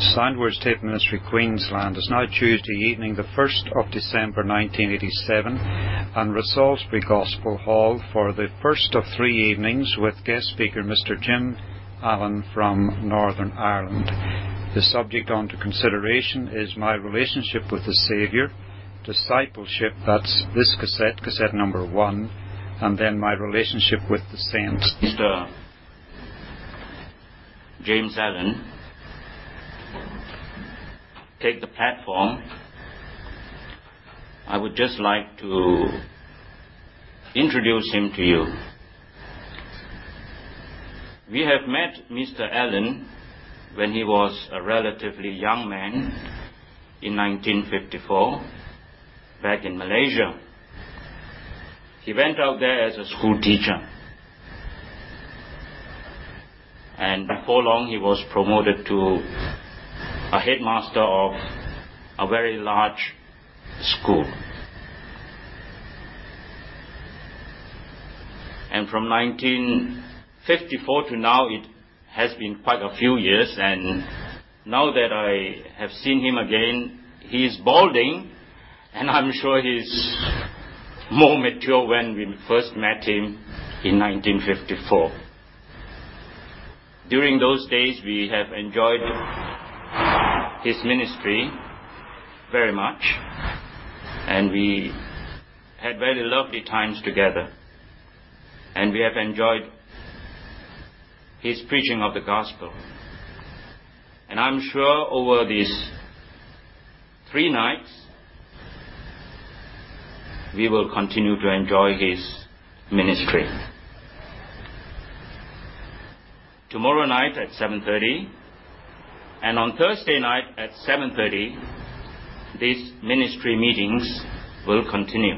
Soundwords Tape Ministry, Queensland. Is now Tuesday evening, the 1st of December 1987, and Salisbury Gospel Hall for the first of three evenings with guest speaker Mr. Jim Allen from Northern Ireland. The subject under consideration is my relationship with the Saviour, discipleship, that's this cassette number 1, and then my relationship with the saints. Mr. James Allen take the platform. I would just like to introduce him to you. We have met Mr. Allen when he was a relatively young man in 1954 back in Malaysia. He went out there as a school teacher, and before long he was promoted to a headmaster of a very large school. And from 1954 to now, it has been quite a few years, and now that I have seen him again, he is balding, and I'm sure he's more mature when we first met him in 1954. During those days, we have enjoyed his ministry very much, and we had very lovely times together, and we have enjoyed his preaching of the gospel. And I'm sure over these 3 nights we will continue to enjoy his ministry. Tomorrow night at 7:30 and on Thursday night at 7:30, these ministry meetings will continue.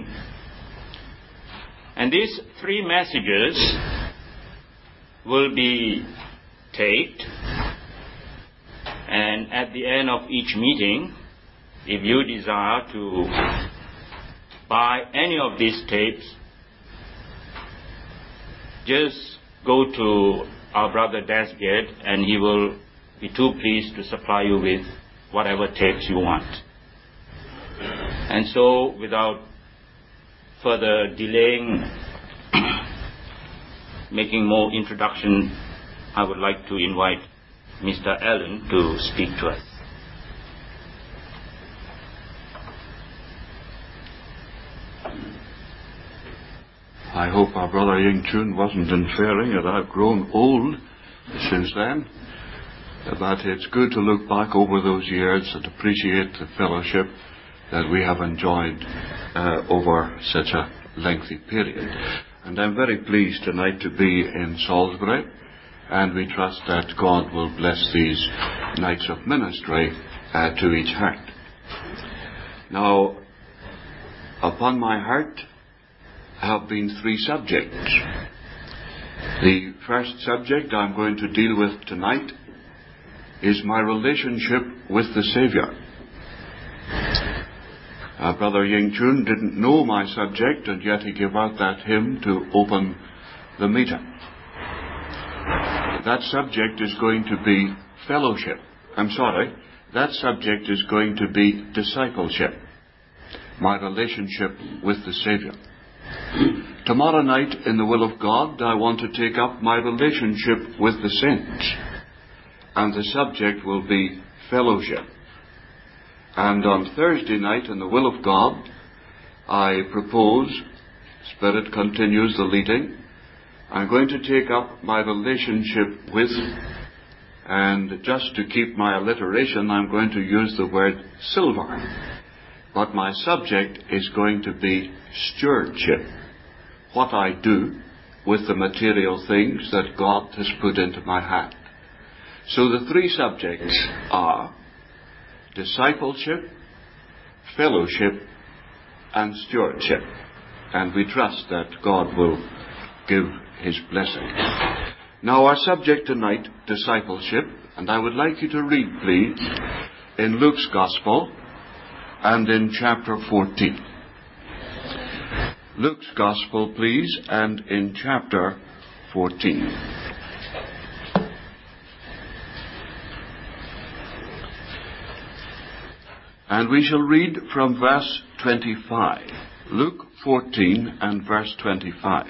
And these 3 messages will be taped, and at the end of each meeting, if you desire to buy any of these tapes, just go to our brother Desgate, and he will be too pleased to supply you with whatever tapes you want. And so, without further delaying, making more introduction, I would like to invite Mr. Allen to speak to us. I hope our brother Ying Chun wasn't inferring that I've grown old since then. But it's good to look back over those years and appreciate the fellowship that we have enjoyed over such a lengthy period. And I'm very pleased tonight to be in Salisbury, and we trust that God will bless these nights of ministry to each heart. Now, upon my heart have been 3 subjects. The first subject I'm going to deal with tonight is my relationship with the Saviour. Brother Ying Chun didn't know my subject, and yet he gave out that hymn to open the meeting. That subject is going to be fellowship. That subject is going to be discipleship. My relationship with the Saviour. Tomorrow night, in the will of God, I want to take up my relationship with the saints, and the subject will be fellowship. And on Thursday night, in the will of God, I propose, Spirit continues the leading, I'm going to take up my relationship with, and just to keep my alliteration, I'm going to use the word silver. But my subject is going to be stewardship. What I do with the material things that God has put into my hand. So the 3 subjects are discipleship, fellowship, and stewardship. And we trust that God will give His blessing. Now our subject tonight, discipleship, and I would like you to read, please, in Luke's Gospel and in chapter 14. Luke's Gospel, please, and in chapter 14. And we shall read from verse 25. Luke 14 and verse 25.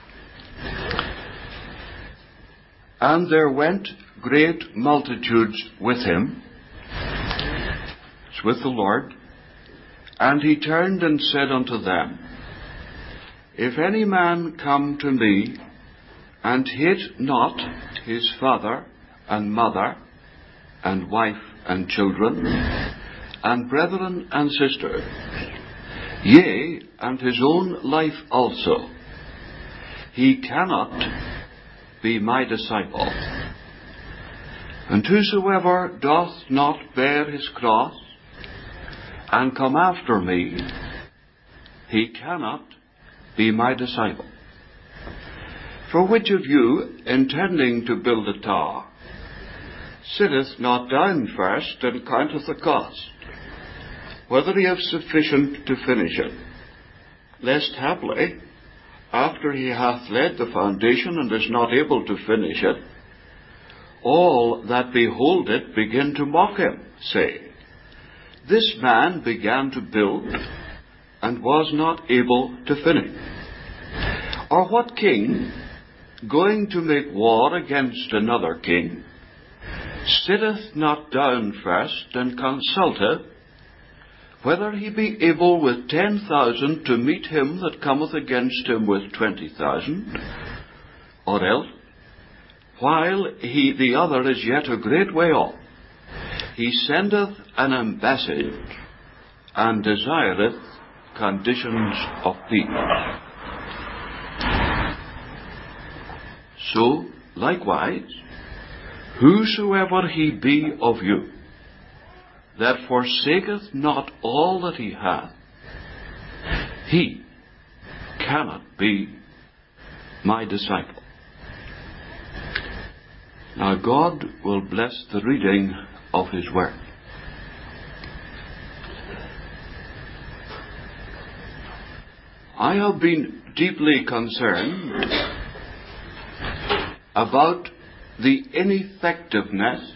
And there went great multitudes with him, with the Lord, and he turned and said unto them, If any man come to me, and hate not his father and mother, and wife and children, and brethren and sisters, yea, and his own life also, he cannot be my disciple. And whosoever doth not bear his cross, and come after me, he cannot be my disciple. For which of you, intending to build a tower, sitteth not down first and counteth the cost, whether he have sufficient to finish it, lest haply, after he hath laid the foundation and is not able to finish it, all that behold it begin to mock him, saying, This man began to build, and was not able to finish. Or what king, going to make war against another king, sitteth not down first and consulteth, whether he be able with 10,000 to meet him that cometh against him with 20,000, or else, while the other is yet a great way off, he sendeth an embassage, and desireth conditions of peace. So, likewise, whosoever he be of you, that forsaketh not all that he hath, he cannot be my disciple. Now God will bless the reading of his word. I have been deeply concerned about the ineffectiveness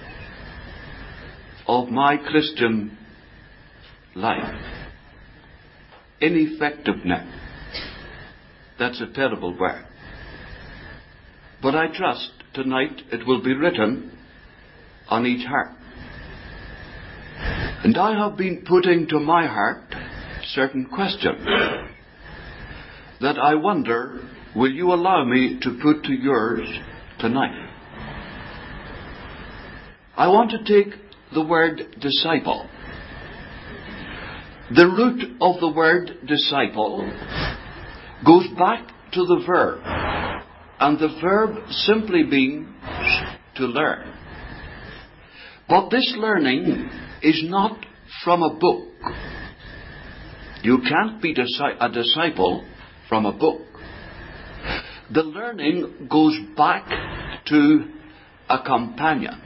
of my Christian life. Ineffectiveness. That's a terrible word. But I trust tonight it will be written on each heart. And I have been putting to my heart certain questions that I wonder, will you allow me to put to yours tonight? I want to take the word disciple. The root of the word disciple goes back to the verb, and the verb simply means to learn. But this learning is not from a book. You can't be a disciple from a book. The learning goes back to a companion,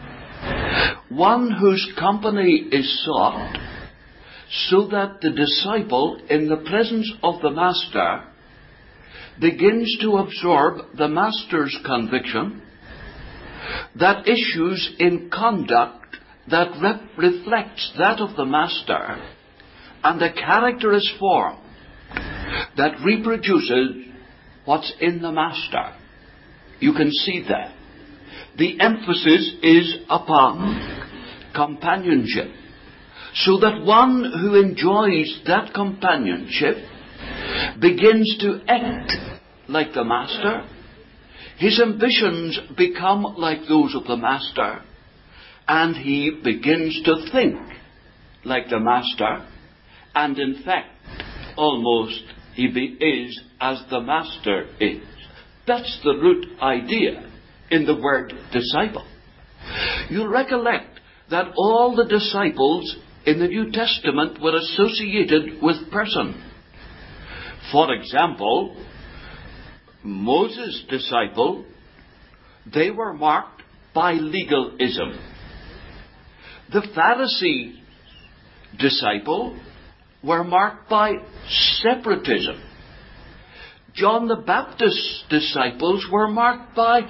one whose company is sought, so that the disciple, in the presence of the master, begins to absorb the master's conviction, that issues in conduct that reflects that of the master, and a character is formed that reproduces what's in the master. You can see that. The emphasis is upon companionship, so that one who enjoys that companionship begins to act like the master. His ambitions become like those of the master, and he begins to think like the master, and in fact, almost he is as the master is. That's the root idea in the word disciple. You'll recollect that all the disciples in the New Testament were associated with person. For example, Moses' disciple, they were marked by legalism. The Pharisee disciple were marked by separatism. John the Baptist's disciples were marked by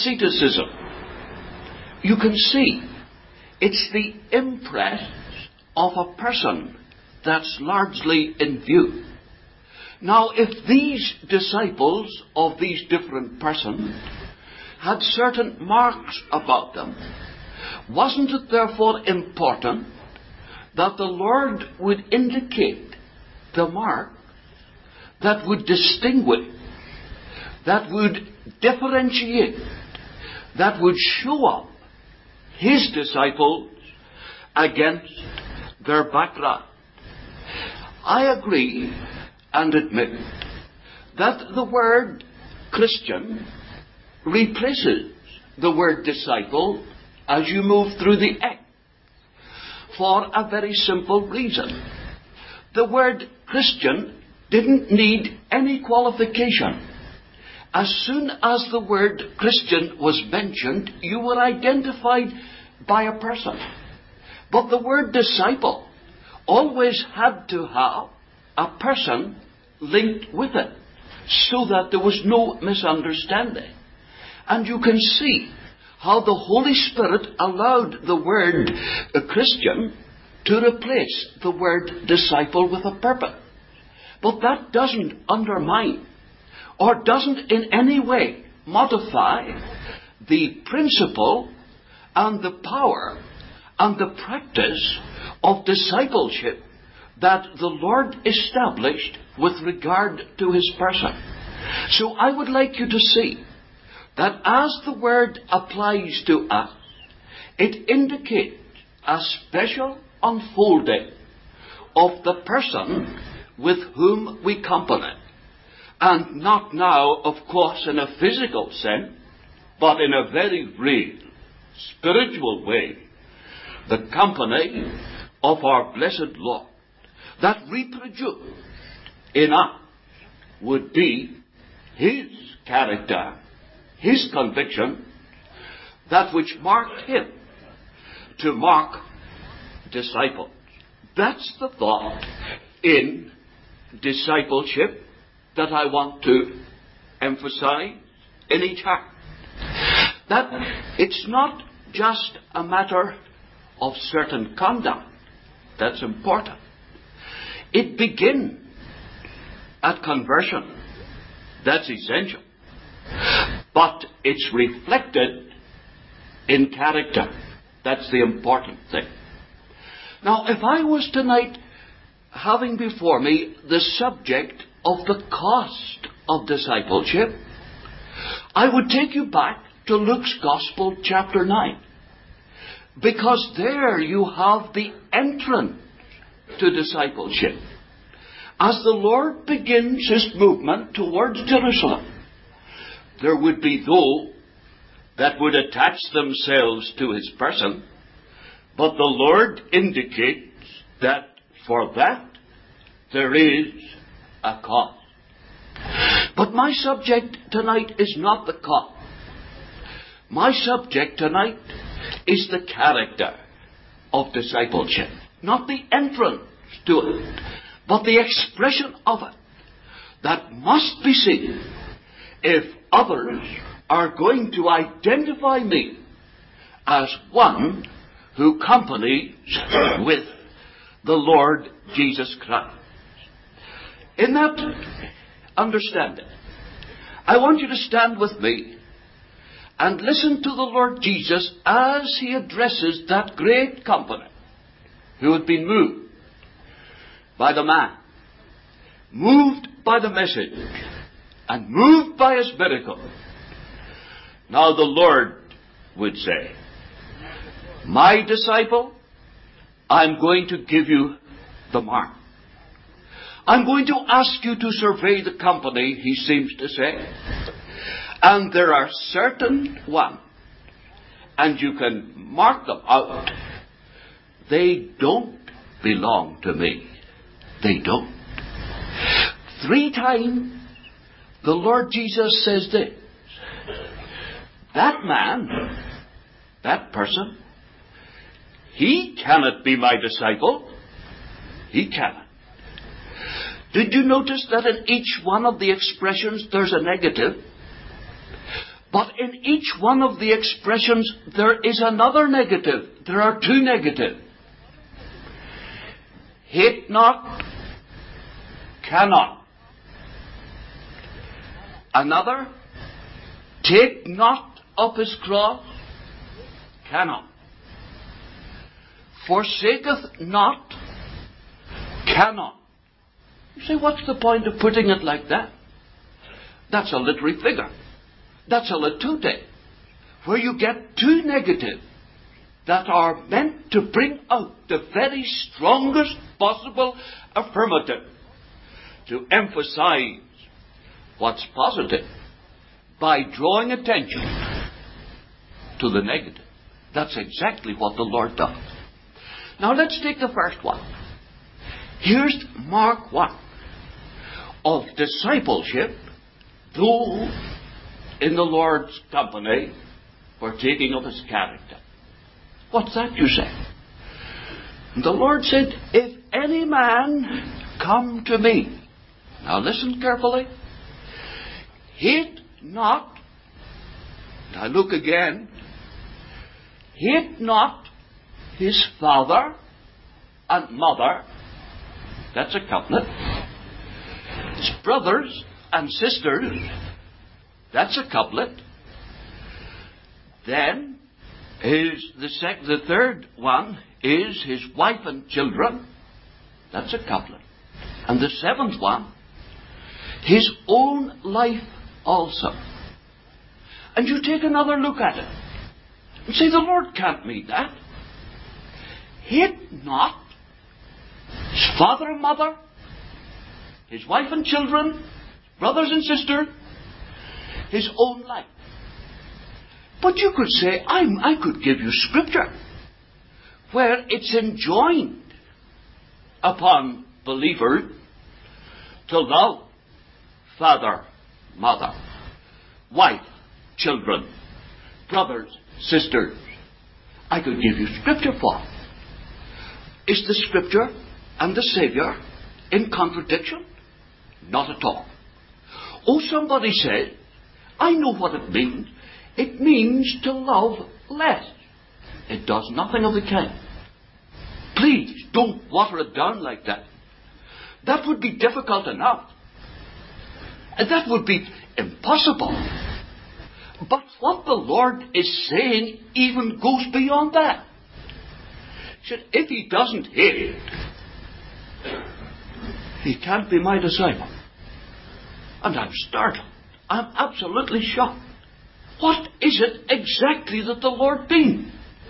asceticism. You can see it's the impress of a person that's largely in view. Now, if these disciples of these different persons had certain marks about them, wasn't it therefore important that the Lord would indicate the mark that would distinguish, that would differentiate, that would show up His disciples against their background? I agree and admit that the word Christian replaces the word disciple as you move through the act, for a very simple reason. The word Christian didn't need any qualification. As soon as the word Christian was mentioned, you were identified by a person. But the word disciple always had to have a person linked with it, so that there was no misunderstanding. And you can see how the Holy Spirit allowed the word Christian to replace the word disciple with a purpose. But that doesn't undermine or doesn't in any way modify the principle and the power and the practice of discipleship that the Lord established with regard to His person. So I would like you to see that as the word applies to us, it indicates a special unfolding of the person with whom we company. And not now, of course, in a physical sense, but in a very real, spiritual way, the company of our blessed Lord, that reproduced in us would be His character, His conviction, that which marked Him to mark disciples. That's the thought in discipleship that I want to emphasize in each heart. That it's not just a matter of certain conduct that's important. It begins at conversion. That's essential. But it's reflected in character. That's the important thing. Now, if I was tonight having before me the subject of the cost of discipleship, I would take you back to Luke's Gospel, chapter 9. Because there you have the entrance to discipleship. As the Lord begins His movement towards Jerusalem, there would be those that would attach themselves to His person, but the Lord indicates that for that there is a cost. But my subject tonight is not the cost. My subject tonight is the character of discipleship. Not the entrance to it, but the expression of it that must be seen if others are going to identify me as one who companies with the Lord Jesus Christ. In that understanding, I want you to stand with me and listen to the Lord Jesus as He addresses that great company who had been moved by the man, moved by the message, and moved by His miracle. Now the Lord would say, my disciple, I'm going to give you the mark. I'm going to ask you to survey the company, He seems to say. And there are certain ones, and you can mark them out. They don't belong to me. They don't. 3 times the Lord Jesus says this. That man, that person, he cannot be my disciple. He cannot. Did you notice that in each one of the expressions there's a negative? But in each one of the expressions there is another negative. There are 2 negatives. hate not, cannot. Another, take not up his cross, cannot. Forsaketh not, cannot. You say, what's the point of putting it like that? That's a literary figure. That's a latute, where you get two negatives that are meant to bring out the very strongest possible affirmative, to emphasize what's positive by drawing attention to the negative. That's exactly what the Lord does. Now let's take the first one. Here's Mark 1 of discipleship, though in the Lord's company, partaking of his character. What's that, you say? The Lord said, if any man come to me, now listen carefully, hate not, now look again, hate not his father and mother, that's a couplet, his brothers and sisters, that's a couplet, then the third one is his wife and children, that's a couplet, and the seventh one, his own life also. And you take another look at it and say, the Lord can't mean that. Hate not his father and mother, his wife and children, brothers and sisters, his own life. But you could say, I could give you scripture where it's enjoined upon believers to love father, mother, wife, children, brothers, sisters. I could give you scripture for it. Is the scripture and the Saviour in contradiction? Not at all. Oh, somebody said, I know what it means. It means to love less. It does nothing of the kind. Please, don't water it down like that. That would be difficult enough. And that would be impossible. But what the Lord is saying even goes beyond that. He said, if he doesn't hate, he can't be my disciple. And I'm startled. I'm absolutely shocked. What is it exactly that the Lord means?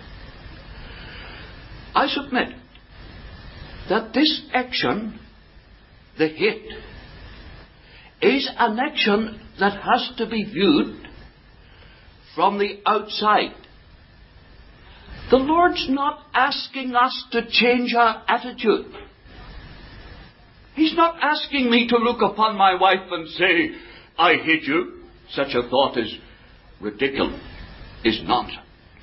I submit that this action, the hate, is an action that has to be viewed from the outside. The Lord's not asking us to change our attitude. He's not asking me to look upon my wife and say, I hate you. Such a thought is ridiculous, is nonsense.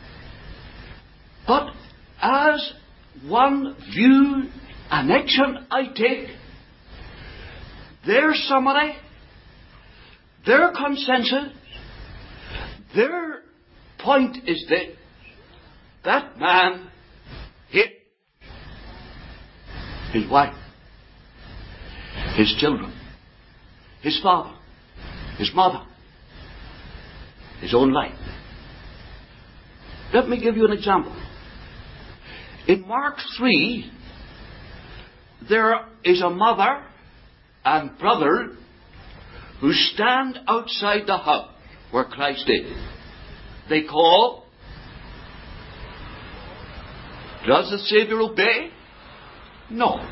But as one view, an action I take, their summary, their consensus, their point is this: that man hit his wife, his children, his father, his mother, his own life. Let me give you an example. In Mark 3, there is a mother and brother who stand outside the house where Christ is. They call. Does the Saviour obey? No.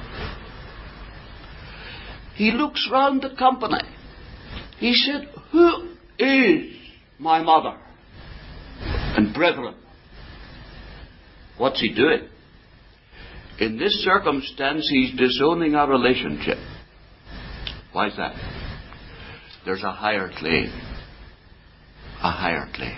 He looks round the company. He said, who is my mother and brethren? What's he doing? In this circumstance, he's disowning our relationship. Why is that? There's a higher claim. A higher claim.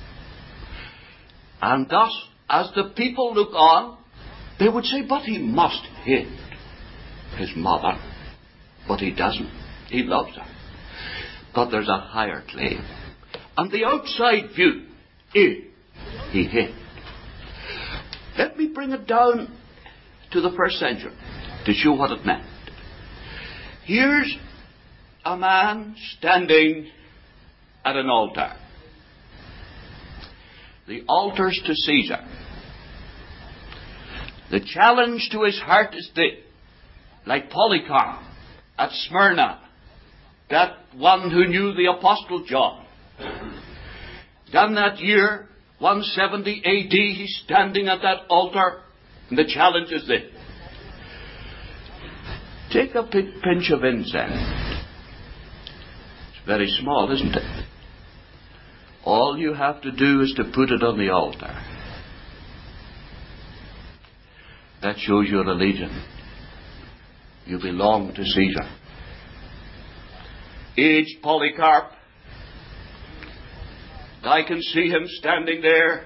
And thus, as the people look on, they would say, but he must hate his mother. But he doesn't. He loves her. But there's a higher claim. And the outside view is he hate. Let me bring it down to the first century. to show what it meant. Here's a man standing at an altar. The altar's to Caesar. The challenge to his heart is this. Like Polycarp at Smyrna, that one who knew the Apostle John. Then that year, 170 AD, he's standing at that altar, and the challenge is this. Take a pinch of incense. It's very small, isn't it? All you have to do is to put it on the altar. That shows your religion. You belong to Caesar. Aged Polycarp. I can see him standing there.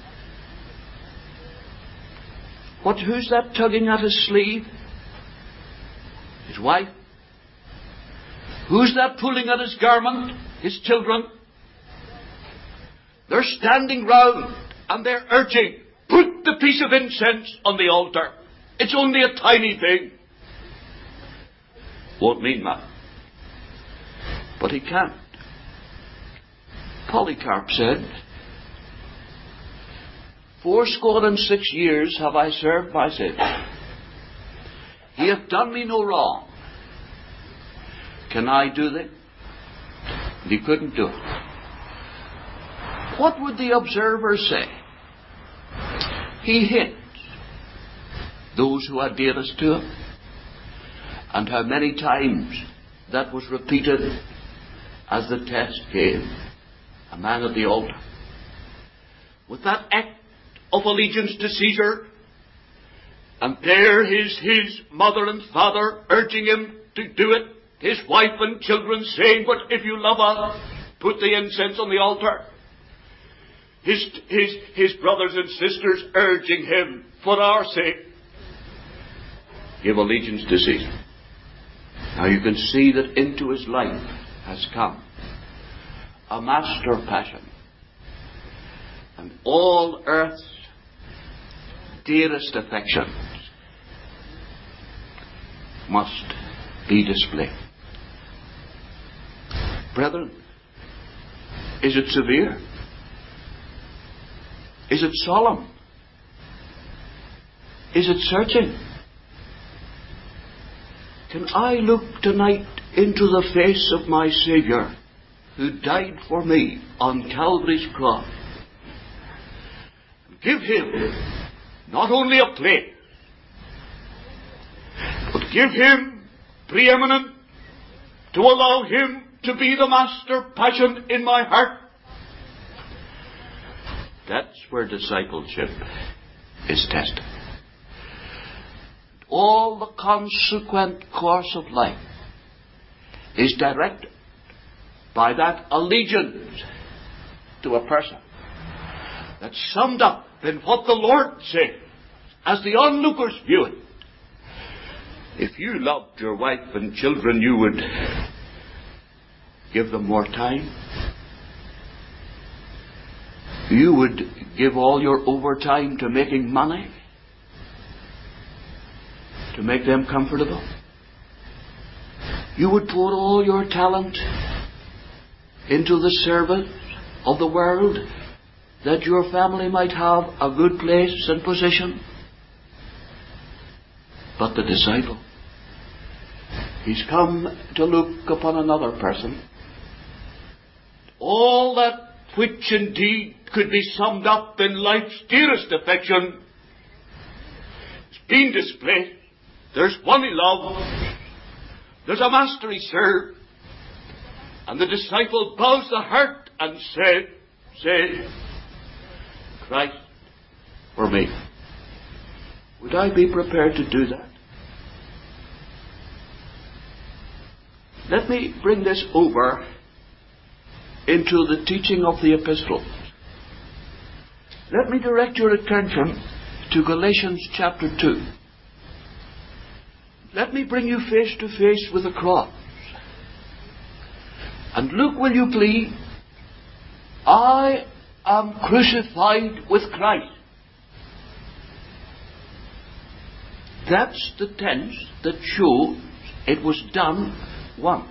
Who's that tugging at his sleeve? His wife. Who's that pulling at his garment? His children. They're standing round and they're urging, put the piece of incense on the altar. It's only a tiny thing. Won't mean much. But he can't. Polycarp said, 66 years have I served my Saviour. He hath done me no wrong. Can I do that? And he couldn't do it. What would the observers say? He hit those who had dearest to him. And how many times that was repeated as the test came. A man at the altar. With that act of allegiance to Caesar, and there his mother and father urging him to do it, his wife and children saying, but if you love us, put the incense on the altar. His brothers and sisters urging him, for our sake, give allegiance to Caesar. Now you can see that into his life has come a master passion. And all earth's dearest affections must be displayed. Brethren, is it severe? Is it solemn? Is it searching? Can I look tonight into the face of my Saviour, who died for me on Calvary's cross, and give him not only a place, but give him preeminent, to allow him to be the master passion in my heart? That's where discipleship is tested. All the consequent course of life is directed by that allegiance to a person that's summed up in what the Lord said as the onlookers view it. If you loved your wife and children, you would give them more time. You would give all your overtime to making money, to make them comfortable. You would pour all your talent into the service of the world, that your family might have a good place and position. But the disciple, he's come to look upon another person. All that which indeed could be summed up in life's dearest affection is being displayed. There's one he loves. There's a master he serves. And the disciple bows the heart and said, Christ for me. Would I be prepared to do that? Let me bring this over into the teaching of the epistles. Let me direct your attention to Galatians chapter 2. Let me bring you face to face with the cross. And look, will you please, I am crucified with Christ. That's the tense that shows it was done once.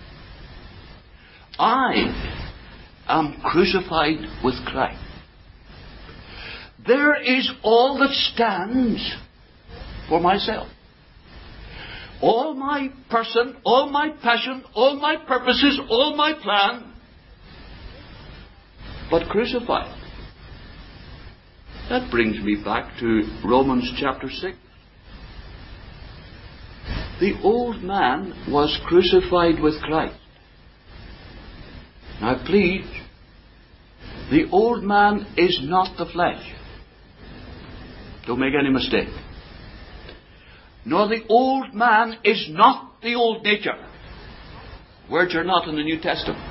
I am crucified with Christ. There is all that stands for myself. All my person, all my passion, all my purposes, all my plan, but crucified. That brings me back to Romans chapter 6. The old man was crucified with Christ. Now please, the old man is not the flesh. Don't make any mistake. Nor the old man is not the old nature. Words are not in the New Testament.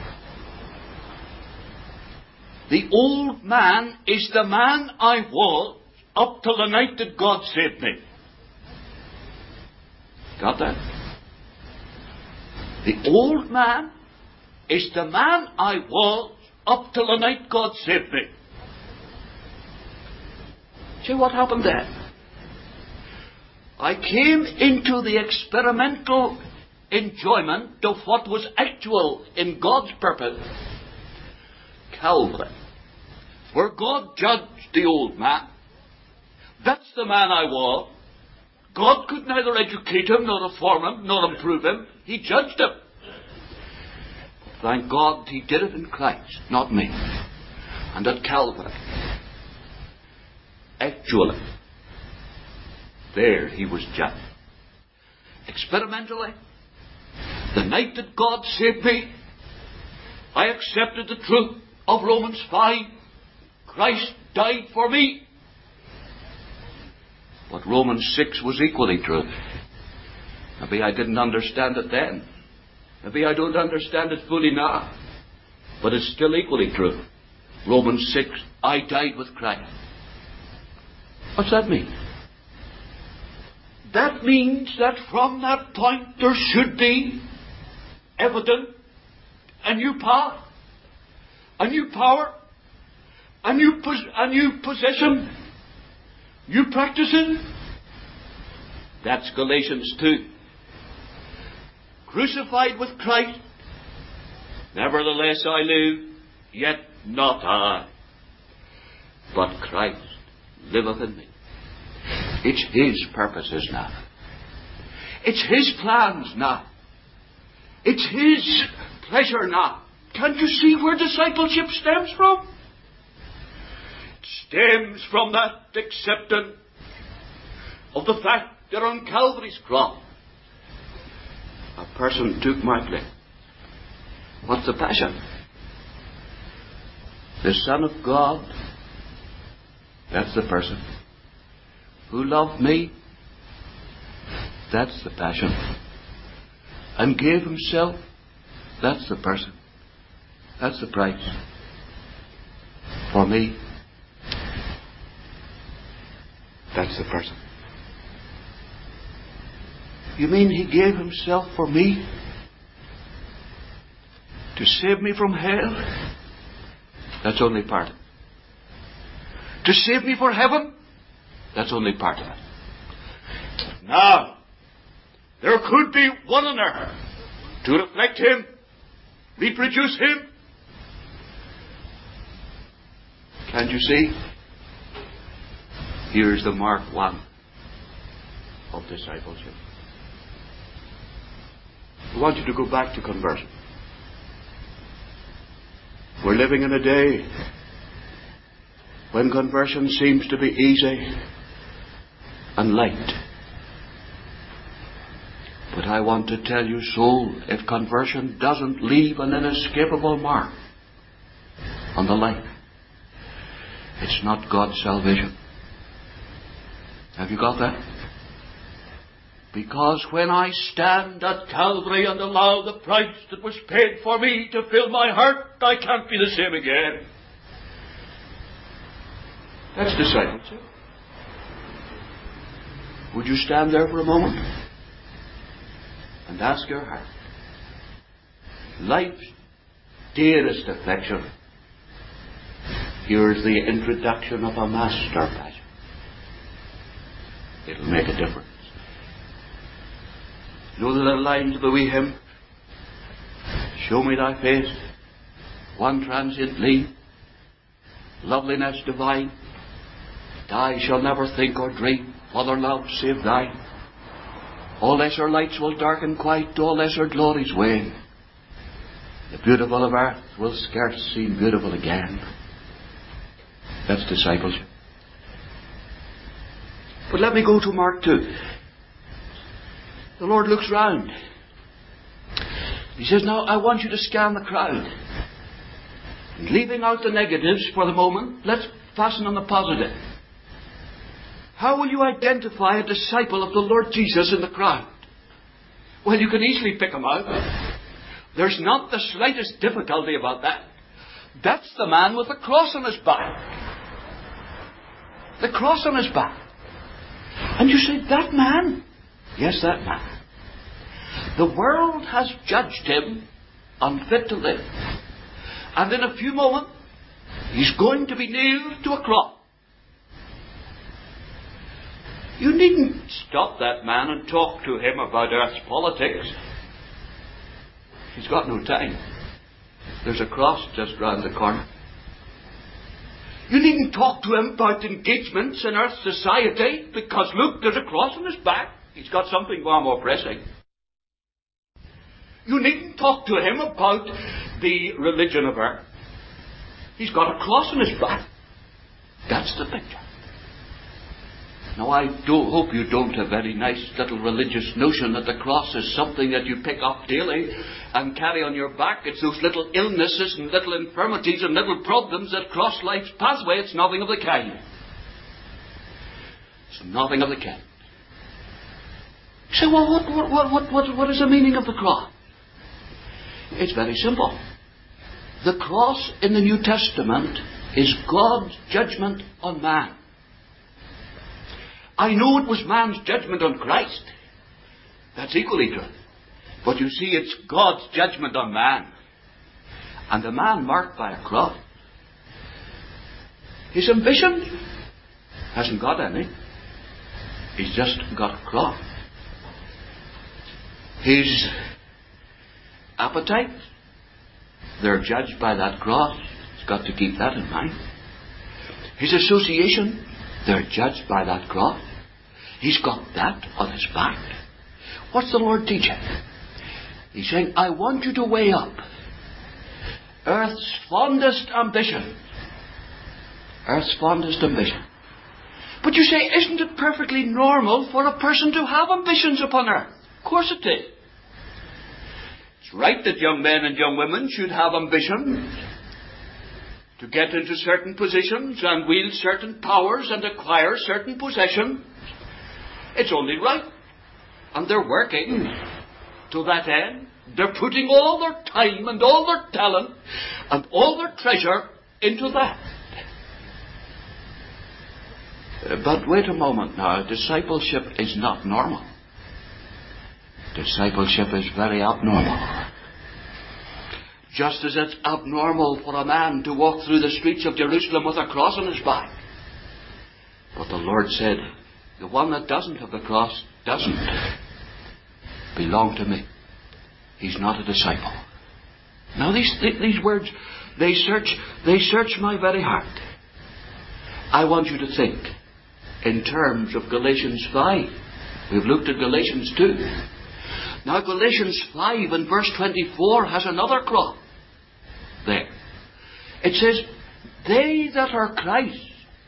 The old man is the man I was up till the night that God saved me. Got that? The old man is the man I was up till the night God saved me. See what happened then? I came into the experimental enjoyment of what was actual in God's purpose. Calvary, where God judged the old man. That's the man I was. God could neither educate him, nor reform him, nor improve him. He judged him. Thank God he did it in Christ, not me. And at Calvary, actually, there he was judged. Experimentally, the night that God saved me, I accepted the truth of Romans 5. Christ died for me. But Romans 6 was equally true. Maybe I didn't understand it then. Maybe I don't understand it fully now. But it's still equally true. Romans 6, I died with Christ. What's that mean? That means that from that point there should be evident a new power, a new power, a new possession, new practices. That's Galatians 2. Crucified with Christ, nevertheless I live, yet not I, but Christ liveth in me. It's His purposes now. It's His plans now. It's His pleasure now. Can't you see where discipleship stems from? It stems from that acceptance of the fact that on Calvary's cross, a person took my place. What's the passion? The Son of God, that's the person. Who loved me, that's the passion. And gave himself, that's the person. That's the price. For me, that's the person. You mean He gave Himself for me? To save me from hell? That's only part of it. To save me for heaven? That's only part of it. Now, there could be one on earth to reflect Him, reproduce Him. Can't you see? Here's the mark 1 of discipleship. I want you to go back to conversion. We're living in a day when conversion seems to be easy and light. But I want to tell you, soul, if conversion doesn't leave an inescapable mark on the life, it's not God's salvation. Have you got that? Because when I stand at Calvary and allow the price that was paid for me to fill my heart, I can't be the same again. That's discipleship. Would you stand there for a moment and ask your heart, life's dearest affection, here's the introduction of a master passion. It'll make a difference. You know the little lines of the wee hymn? Show me thy face, one transient gleam, loveliness divine, and I shall never think or dream other love save thine. All lesser lights will darken quite, all lesser glories wane. The beautiful of earth will scarce seem beautiful again. That's discipleship. But let me go to Mark 2. The Lord looks round. He says, now I want you to scan the crowd. And leaving out the negatives for the moment, let's fasten on the positive. How will you identify a disciple of the Lord Jesus in the crowd? Well, you can easily pick him out. There's not the slightest difficulty about that. That's the man with the cross on his back. The cross on his back. And you say, that man? Yes, that man. The world has judged him unfit to live. And in a few moments, he's going to be nailed to a cross. You needn't stop that man and talk to him about earth's politics. He's got no time. There's a cross just round the corner. You needn't talk to him about engagements in earth's society, because look, there's a cross on his back. He's got something far more pressing. You needn't talk to him about the religion of earth. He's got a cross on his back. That's the picture. Now, I hope you don't have any nice little religious notion that the cross is something that you pick up daily and carry on your back. It's those little illnesses and little infirmities and little problems that cross life's pathway. It's nothing of the kind. It's nothing of the kind. You say, well, what is the meaning of the cross? It's very simple. The cross in the New Testament is God's judgment on man. I know it was man's judgment on Christ. That's equally true. But you see, it's God's judgment on man. And a man marked by a cross. His ambition hasn't got any. He's just got a cross. His appetites, they're judged by that cross. He's got to keep that in mind. His association, they're judged by that cross. He's got that on his back. What's the Lord teaching? He's saying, I want you to weigh up earth's fondest ambition. Earth's fondest ambition. But you say, isn't it perfectly normal for a person to have ambitions upon earth? Of course it is. It's right that young men and young women should have ambition to get into certain positions and wield certain powers and acquire certain possessions. It's only right. And they're working to that end. They're putting all their time and all their talent and all their treasure into that. But wait a moment now. Discipleship is not normal. Discipleship is very abnormal. Just as it's abnormal for a man to walk through the streets of Jerusalem with a cross on his back. But the Lord said, the one that doesn't have the cross doesn't belong to me. He's not a disciple. Now these words, they search my very heart. I want you to think in terms of Galatians 5. We've looked at Galatians 2. Now Galatians 5 and verse 24 has another cross there. It says, they that are Christ.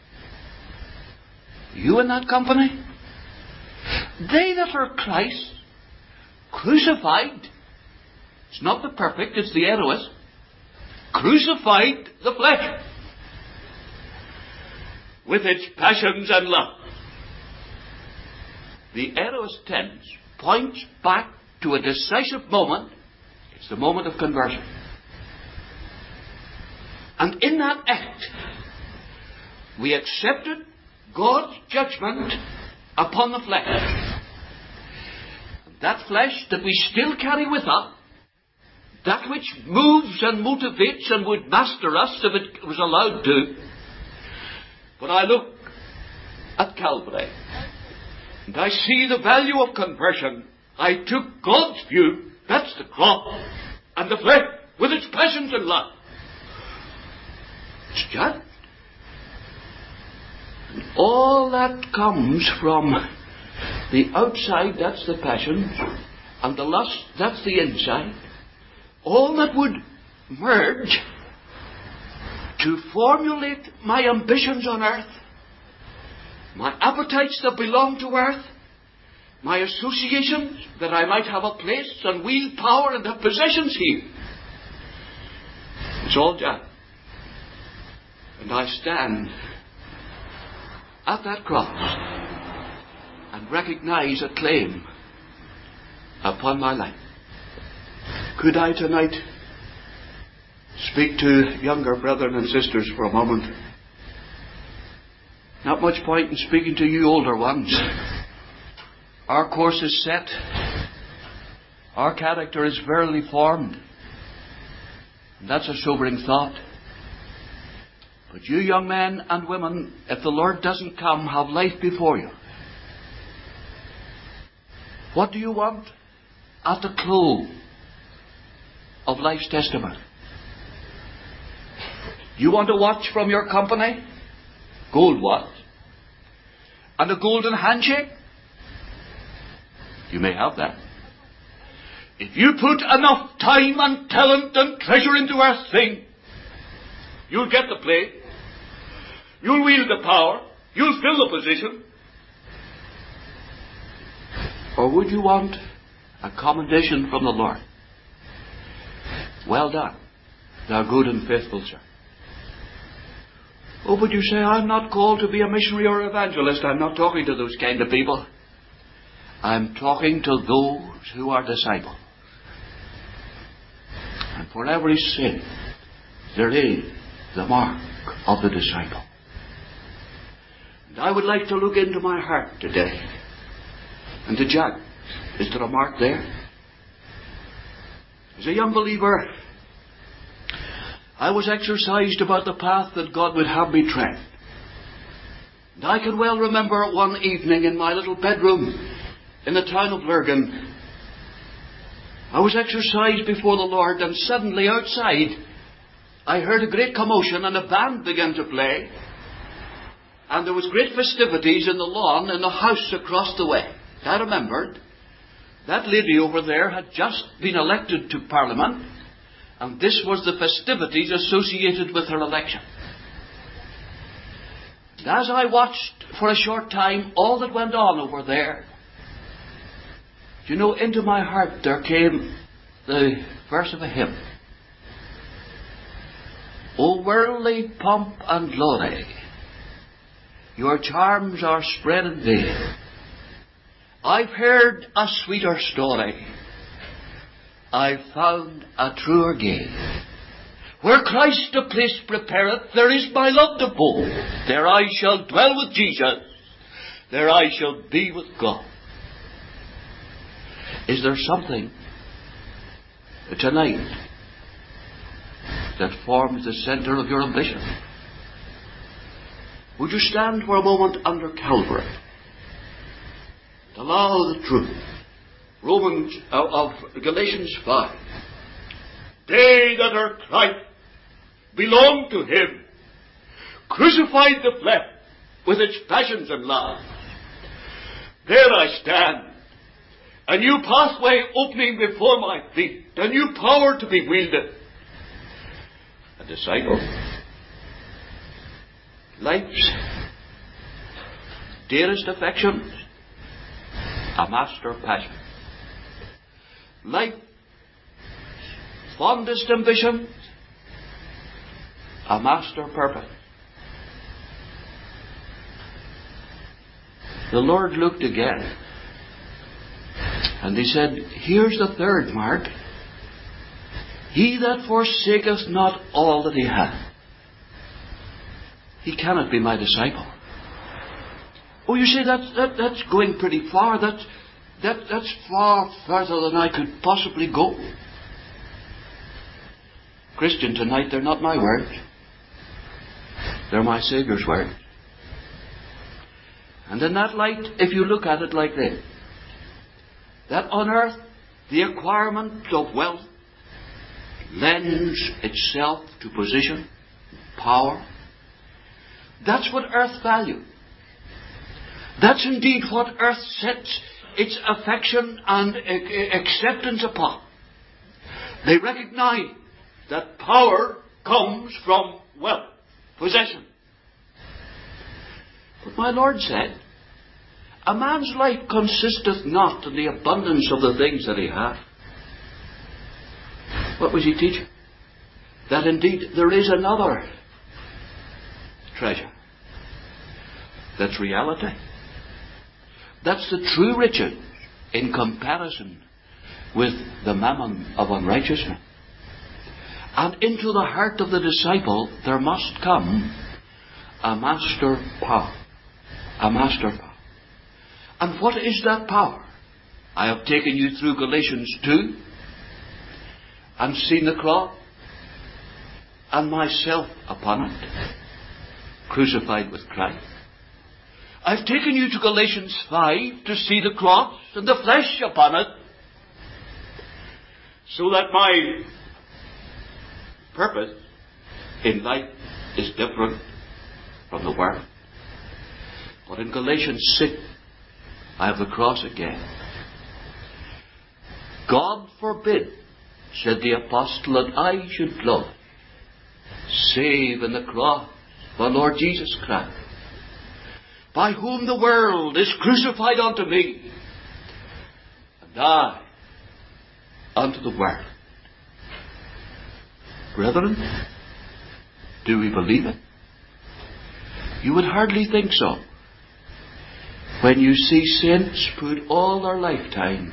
You in that company? They that are Christ crucified. It's not the perfect, it's the eros. Crucified the flesh with its passions and love. The eros tense points back to a decisive moment. It's the moment of conversion. And in that act, we accepted God's judgment upon the flesh. That flesh that we still carry with us, that which moves and motivates and would master us if it was allowed to. But I look at Calvary, and I see the value of conversion I took God's view, that's the crop, and the flesh, with its passions and lust. It's judged. And all that comes from the outside, that's the passions, and the lust, that's the inside. All that would merge to formulate my ambitions on earth, my appetites that belong to earth, my associations that I might have a place and wield power and have possessions here. It's all done. And I stand at that cross and recognize a claim upon my life. Could I tonight speak to younger brethren and sisters for a moment? Not much point in speaking to you older ones. Our course is set. Our character is verily formed. And that's a sobering thought. But you young men and women, if the Lord doesn't come, have life before you. What do you want at the close of life's testament? You want a watch from your company? Gold watch. And a golden handshake? You may have that. If you put enough time and talent and treasure into earth's thing, you'll get the place. You'll wield the power. You'll fill the position. Or would you want a commendation from the Lord? Well done, thou good and faithful servant. Oh, but you say, I'm not called to be a missionary or evangelist. I'm not talking to those kind of people. I'm talking to those who are disciples. And for every sin, there is the mark of the disciple. And I would like to look into my heart today and to judge, is there a mark there? As a young believer, I was exercised about the path that God would have me tread. And I can well remember one evening in my little bedroom in the town of Lurgan, I was exercised before the Lord, and suddenly outside I heard a great commotion and a band began to play, and there was great festivities in the lawn in the house across the way. I remembered that lady over there had just been elected to Parliament, and this was the festivities associated with her election. And as I watched for a short time all that went on over there, you know, into my heart there came the verse of a hymn. O worldly pomp and glory, your charms are spread in vain. I've heard a sweeter story, I've found a truer gain. Where Christ a place prepareth, there is my loved abode. There I shall dwell with Jesus, there I shall be with God. Is there something tonight that forms the centre of your ambition? Would you stand for a moment under Calvary? Allow the truth. Galatians 5. They that are Christ belong to Him, crucified the flesh with its passions and lusts. There I stand, a new pathway opening before my feet, a new power to be wielded. A disciple. Life's dearest affections, a master passion. Life's fondest ambitions, a master purpose. The Lord looked again, and He said, here's the third mark. He that forsaketh not all that he hath, he cannot be my disciple. Oh, you say that's going pretty far. That's far further than I could possibly go. Christian, tonight, they're not my words. They're my Saviour's words. And in that light, if you look at it like this, that on earth the acquirement of wealth lends itself to position, power. That's what earth values. That's indeed what earth sets its affection and acceptance upon. They recognize that power comes from wealth, possession. But my Lord said, a man's life consisteth not in the abundance of the things that he hath. What was he teaching? That indeed there is another treasure. That's reality. That's the true riches in comparison with the mammon of unrighteousness. And into the heart of the disciple there must come a master power. A master power. And what is that power? I have taken you through Galatians 2 and seen the cross and myself upon it, crucified with Christ. I've taken you to Galatians 5 to see the cross and the flesh upon it, so that my purpose in life is different from the world. But in Galatians 6, I have the cross again. God forbid, said the apostle, that I should glory, save in the cross of our Lord Jesus Christ, by whom the world is crucified unto me, and I unto the world. Brethren, do we believe it? You would hardly think so when you see saints put all their lifetime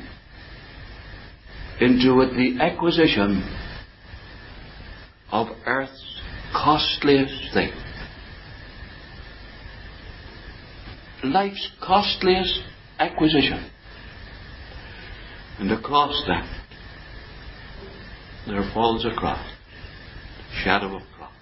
into the acquisition of earth's costliest thing. Life's costliest acquisition. And across that there falls a cross, shadow of cross.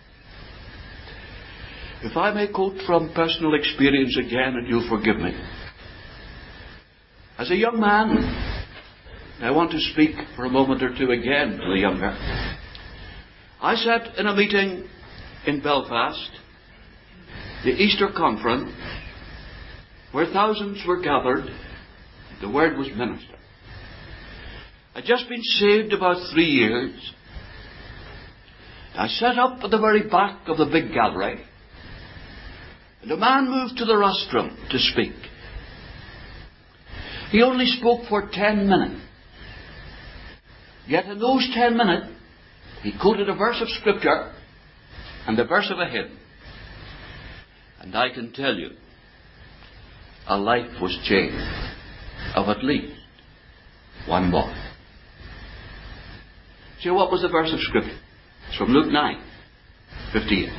If I may quote from personal experience again, and you'll forgive me. As a young man, I want to speak for a moment or two again to the younger. I sat in a meeting in Belfast, the Easter Conference, where thousands were gathered. The word was ministered. I'd just been saved about 3 years. I sat up at the very back of the big gallery, and a man moved to the rostrum to speak. He only spoke for 10 minutes. Yet in those 10 minutes, he quoted a verse of Scripture and a verse of a hymn. And I can tell you, a life was changed of at least one boy. See, what was the verse of Scripture? It's from Luke 9:58.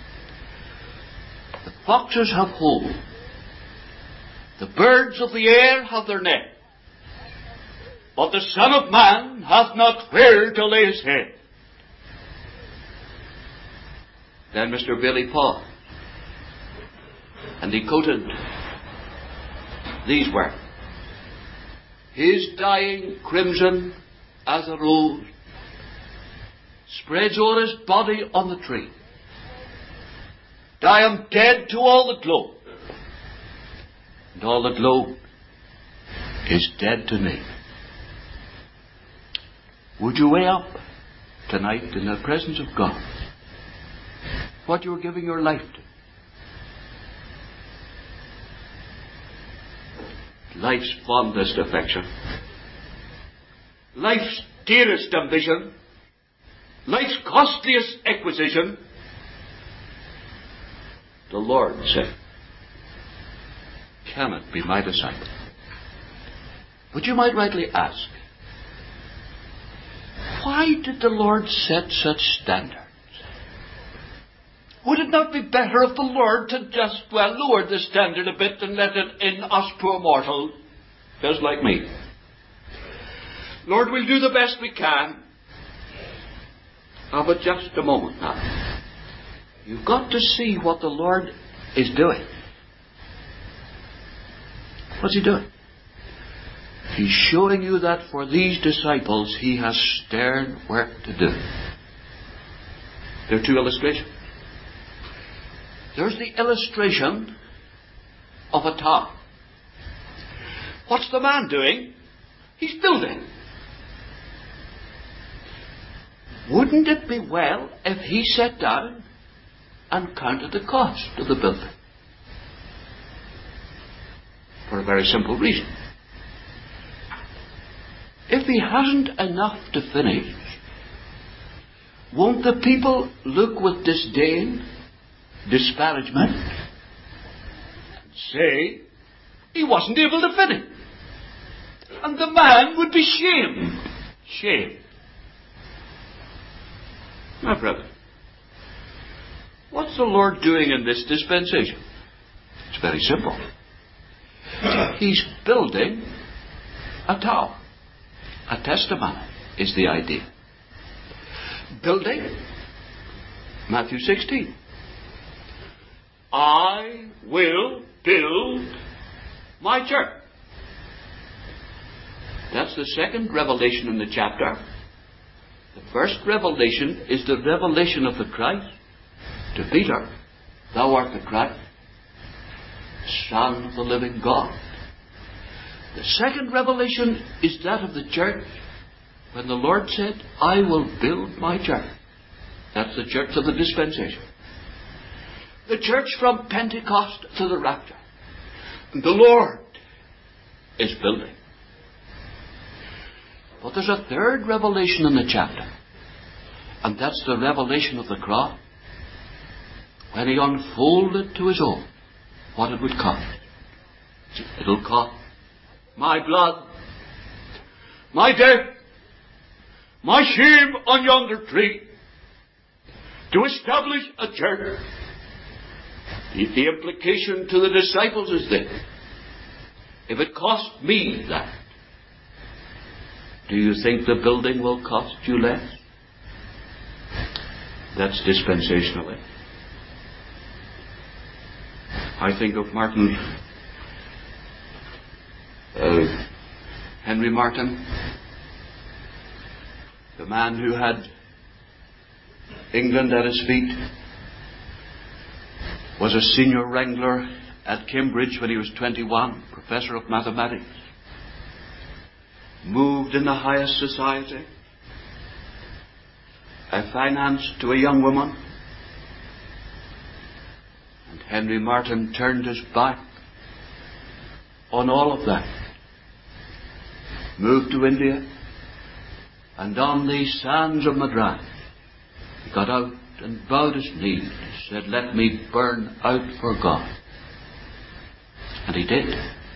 The foxes have holes, the birds of the air have their nest, but the Son of Man hath not where to lay his head. Then Mr. Bailey paused, and he quoted these words. His dying crimson as a rose spreads o'er his body on the tree. And I am dead to all the globe, and all the globe is dead to me. Would you weigh up tonight in the presence of God what you are giving your life to? Life's fondest affection, life's dearest ambition, life's costliest acquisition. The Lord said, can it be my disciple? But you might rightly ask, why did the Lord set such standards? Would it not be better if the Lord had just, lowered the standard a bit and let it in us poor mortals, just like me? Lord, we'll do the best we can. But just a moment now. You've got to see what the Lord is doing. What's he doing? He's showing you that for these disciples he has stern work to do. There are two illustrations. There's the illustration of a tower. What's the man doing? He's building. Wouldn't it be well if he sat down and counted the cost of the building? For a very simple reason. If he hasn't enough to finish, won't the people look with disdain, disparagement, and say he wasn't able to finish? And the man would be shamed. Shame. My brother, what's the Lord doing in this dispensation? It's very simple. He's building a tower. A testimony is the idea. Building, Matthew 16. I will build my church. That's the second revelation in the chapter. The first revelation is the revelation of the Christ to Peter. Thou art the Christ, Son of the living God. The second revelation is that of the church, when the Lord said, I will build my church. That's the church of the dispensation. The church from Pentecost to the rapture. And the Lord is building. But there's a third revelation in the chapter. And that's the revelation of the cross. When he unfolded to his own what it would cost. It'll cost my blood, my death, my shame on yonder tree, to establish a church. The implication to the disciples is this: if it cost me that, do you think the building will cost you less? That's dispensationally. I think of Henry Martyn, the man who had England at his feet, was a senior wrangler at Cambridge when he was 21, professor of mathematics, moved in the highest society, financed to a young woman, and Henry Martyn turned his back on all of that, moved to India, and on the sands of Madras, he got out and bowed his knees and said, let me burn out for God. And he did.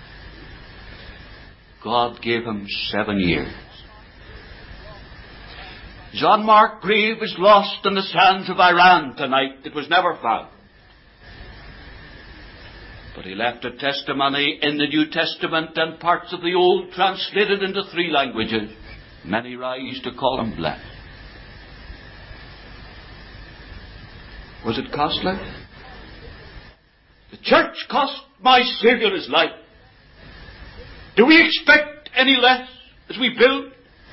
God gave him 7 years. Jean-Marc Grieve is lost in the sands of Iran tonight. It was never found. But he left a testimony in the New Testament and parts of the Old translated into 3 languages. Many rise to call him blessed. Was it costly? The church cost my Saviour his life. Do we expect any less as we build?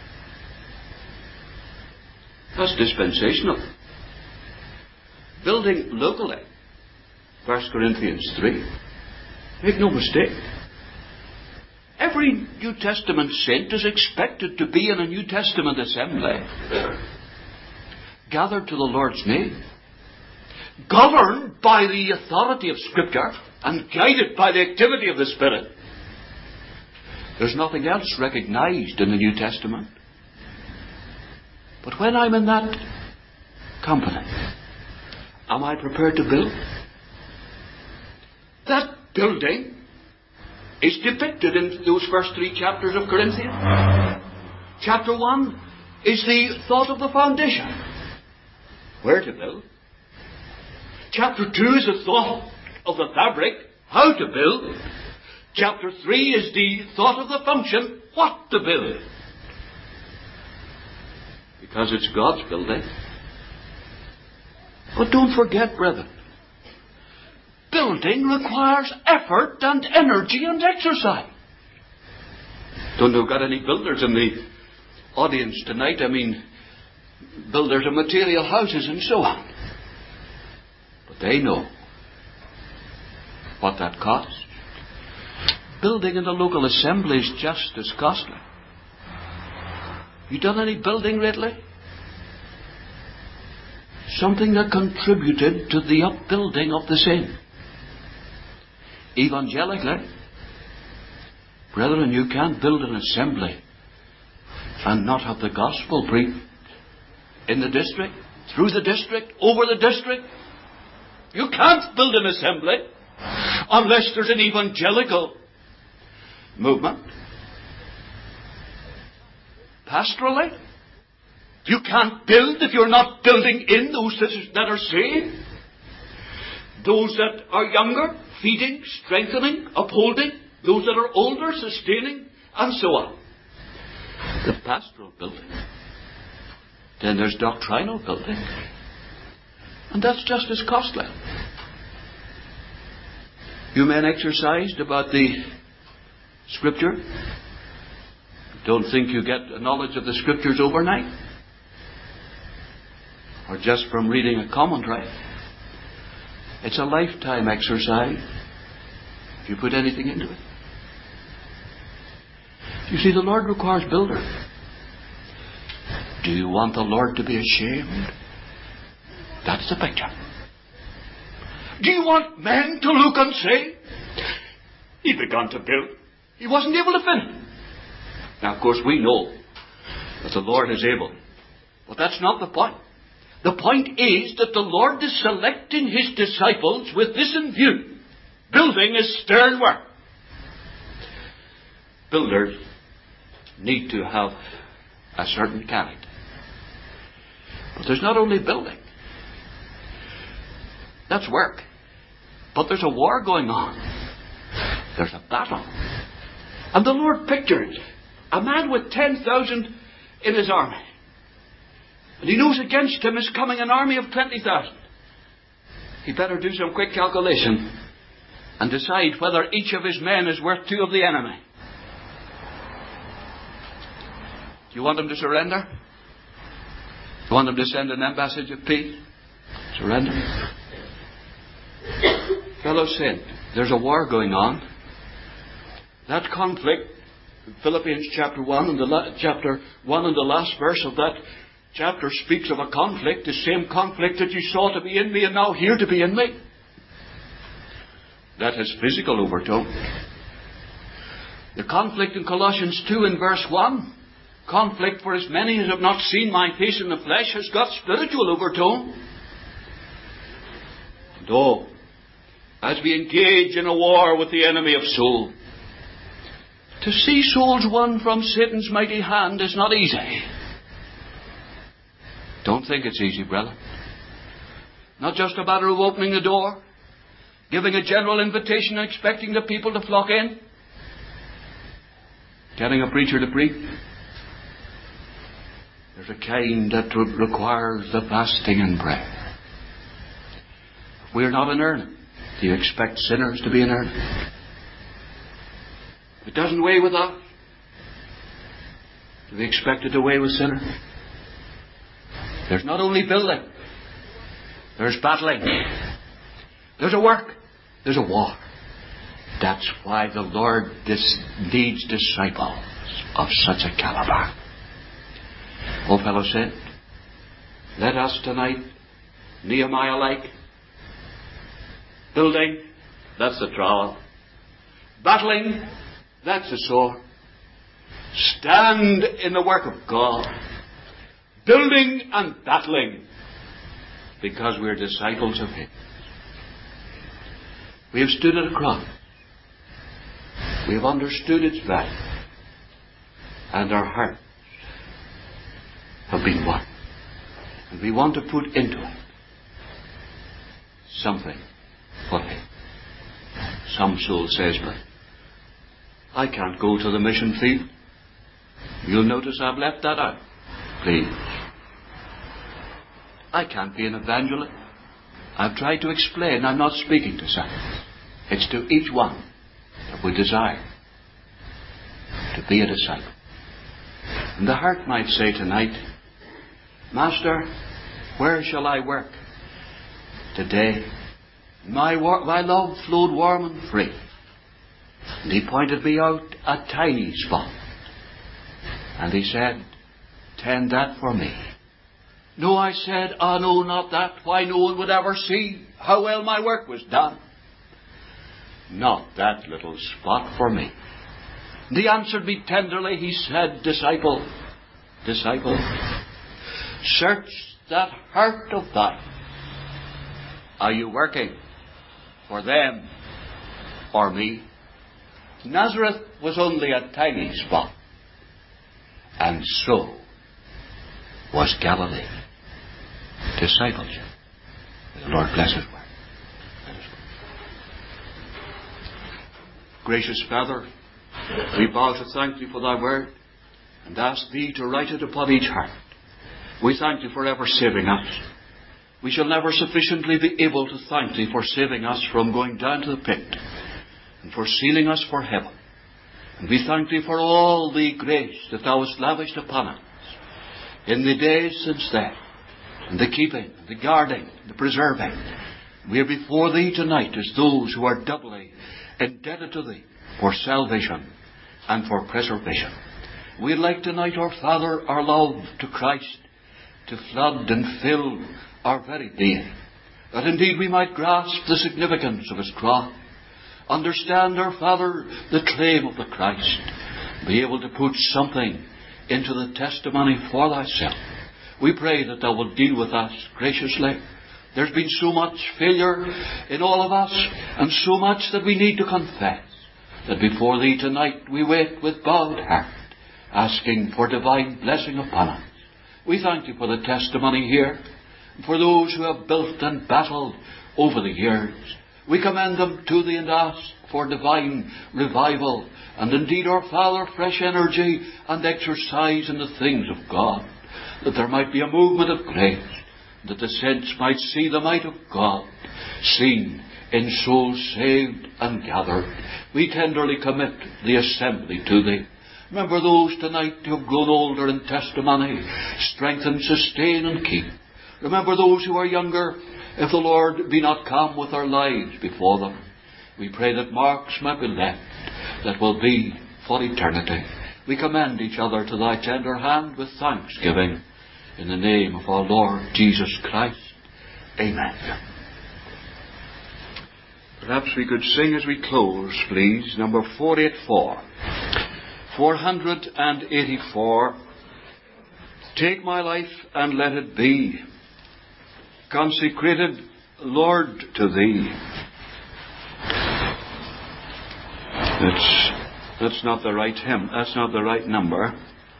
That's dispensational. Building locally. 1 Corinthians 3. Make no mistake. Every New Testament saint is expected to be in a New Testament assembly, gathered to the Lord's name, governed by the authority of Scripture and guided by the activity of the Spirit. There's nothing else recognized in the New Testament. But when I'm in that company, am I prepared to build? That building is depicted in those first 3 chapters of Corinthians. Chapter 1 is the thought of the foundation. Where to build. Chapter 2 is the thought of the fabric, how to build. Chapter 3 is the thought of the function, what to build. Because it's God's building. But don't forget, brethren, building requires effort and energy and exercise. Don't know if we've got any builders in the audience tonight. I mean, builders of material houses and so on. But they know what that costs. Building in the local assembly is just as costly. You done any building lately? Something that contributed to the upbuilding of the saint. Evangelically, brethren, you can't build an assembly and not have the gospel preached in the district, through the district, over the district. You can't build an assembly unless there's an evangelical movement. Pastorally, you can't build if you're not building in those that are saved. Those that are younger, feeding, strengthening, upholding. Those that are older, sustaining, and so on. The pastoral building. Then there's doctrinal building. And that's just as costly. You men exercised about the Scripture. Don't think you get a knowledge of the Scriptures overnight. Or just from reading a commentary. It's a lifetime exercise if you put anything into it. You see, the Lord requires builders. Do you want the Lord to be ashamed? That's the picture. Do you want men to look and say, he began to build, he wasn't able to finish? Now, of course, we know that the Lord is able. But that's not the point. The point is that the Lord is selecting His disciples with this in view. Building is stern work. Builders need to have a certain character. But there's not only building. That's work. But there's a war going on. There's a battle. And the Lord pictured a man with 10,000 in his army. And he knows against him is coming an army of 20,000. He better do some quick calculation and decide whether each of his men is worth 2 of the enemy. Do you want him to surrender? Do you want him to send an embassage of peace? Surrender. Fellow saint, there's a war going on. That conflict, Philippians chapter 1 and chapter 1 and the last verse of that chapter speaks of a conflict, the same conflict that you saw to be in me and now here to be in me. That has physical overtone. The conflict in Colossians 2 in verse 1, conflict for as many as have not seen my face in the flesh, has got spiritual overtone. And oh, as we engage in a war with the enemy of soul, to see souls won from Satan's mighty hand is not easy. Don't think it's easy, brother. Not just a matter of opening the door, giving a general invitation and expecting the people to flock in, getting a preacher to preach. There's a kind that requires the fasting and prayer. If we're not in earnest, do you expect sinners to be in earnest? If it doesn't weigh with us, do we expect it to weigh with sinners? There's not only building. There's battling. There's a work. There's a war. That's why the Lord needs disciples of such a caliber. Oh, fellow saint, let us tonight, Nehemiah-like, building, that's the trowel. Battling, that's the sword. Stand in the work of God. Building and battling, because we're disciples of Him. We have stood at a cross. We have understood its value. And our hearts have been won. And we want to put into it something for Him. Some soul says, but I can't go to the mission field. You'll notice I've left that out. Please. I can't be an evangelist. I've tried to explain. I'm not speaking to some. It's to each one that we desire. to be a disciple. And the heart might say tonight, Master, where shall I work today? My love flowed warm and free. And he pointed me out a tiny spot. And he said, tend that for me. No, I said, no, not that. Why, no one would ever see how well my work was done. Not that little spot for me. And he answered me tenderly. He said, disciple, disciple, search that heart of thine. Are you working for them or me? Nazareth was only a tiny spot. And so was Galilee. Discipleship. May the Lord bless His word. Gracious Father, we bow to thank Thee for Thy word and ask Thee to write it upon each heart. We thank Thee for ever saving us. We shall never sufficiently be able to thank Thee for saving us from going down to the pit and for sealing us for heaven. And we thank Thee for all the grace that Thou hast lavished upon us in the days since then, and the keeping, the guarding, the preserving. We are before Thee tonight as those who are doubly indebted to Thee for salvation and for preservation. We'd like tonight, our Father, our love to Christ to flood and fill our very being, that indeed we might grasp the significance of His cross, understand, our Father, the claim of the Christ, be able to put something into the testimony for Thyself. We pray that Thou wilt deal with us graciously. There's been so much failure in all of us, and so much that we need to confess, that before Thee tonight we wait with bowed heart, asking for divine blessing upon us. We thank Thee for the testimony here, and for those who have built and battled over the years. We commend them to Thee and ask for divine revival, and indeed, our Father, fresh energy and exercise in the things of God, that there might be a movement of grace, that the saints might see the might of God seen in souls saved and gathered. We tenderly commit the assembly to Thee. Remember those tonight who have grown older in testimony. Strengthen, sustain and keep. Remember those who are younger, if the Lord be not come with our lives before them. We pray that marks might be left that will be for eternity. We commend each other to Thy tender hand with thanksgiving. In the name of our Lord Jesus Christ. Amen. Perhaps we could sing as we close, please, number 484. 484. Take my life and let it be consecrated, Lord, to Thee. That's not the right hymn. That's not the right number.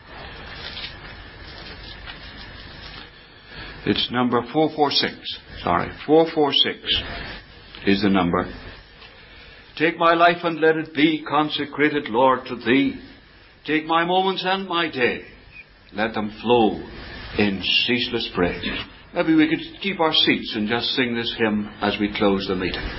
It's number 446. Sorry, 446 is the number. Take my life and let it be consecrated, Lord, to Thee. Take my moments and my days. Let them flow in ceaseless praise. Maybe we could keep our seats and just sing this hymn as we close the meeting.